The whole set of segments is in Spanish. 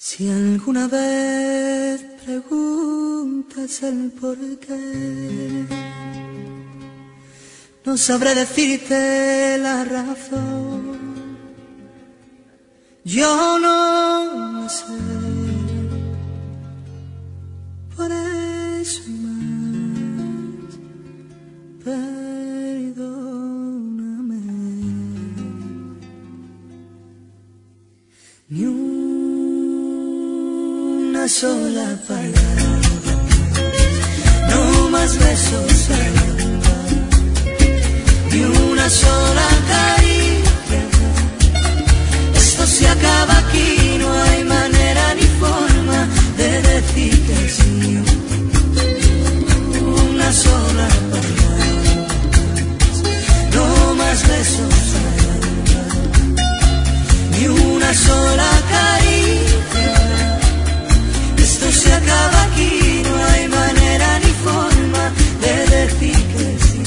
Si alguna vez preguntas el por qué, no sabré decirte la razón. Yo no lo sé, por eso y más, perdóname. Ni una sola palabra, no más besos, ni una sola caricia. Esto se acaba aquí, no hay manera ni forma de decir que sí. Una sola palabra, no más besos, ni una sola caricia. Esto se acaba aquí, no hay manera ni forma de decir que sí.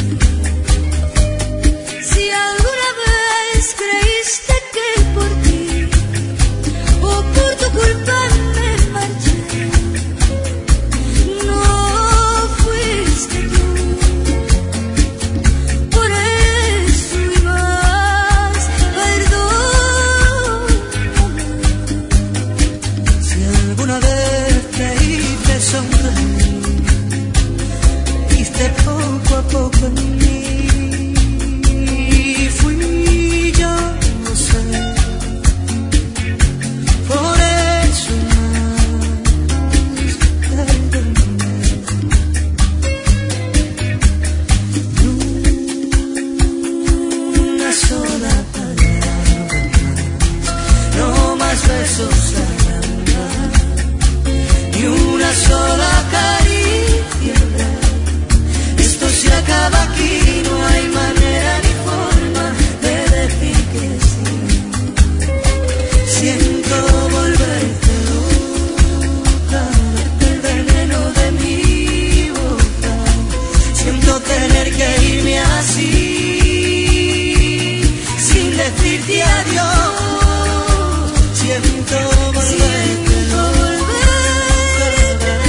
Si alguna vez creíste que por ti o por tu culpa me marché, no fuiste tú. Por eso y más, perdóname. Si alguna vez creíste sonreír, viste poco a poco en mí. Fui yo, no sé, por eso más, perdóname. Una sola palabra, no más besos, ni una sola caricia. Esto se acaba aquí, no hay manera ni forma de decir que sí. Siento volverte loca, el veneno de mi boca. Siento tener que irme así, sin decirte adiós. Siento volverte loca,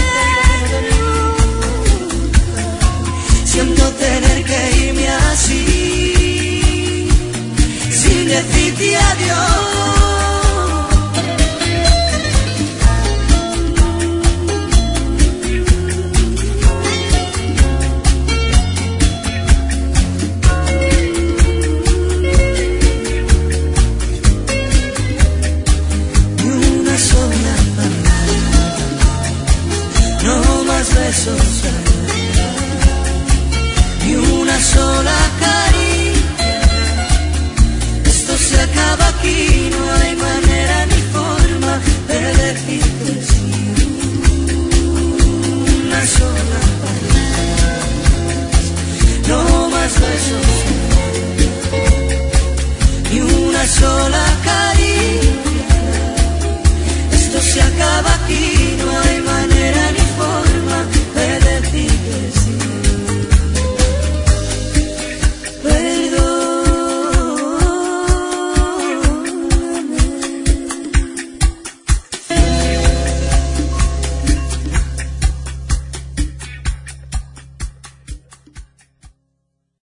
siento tener que irme así, sin decirte adiós. Ni una sola palabra, no más besos, ni una sola caricia. Esto se acaba aquí, no hay manera ni forma de decir que sí. Una sola palabra, no más besos, ni una sola caricia. Esto se acaba aquí.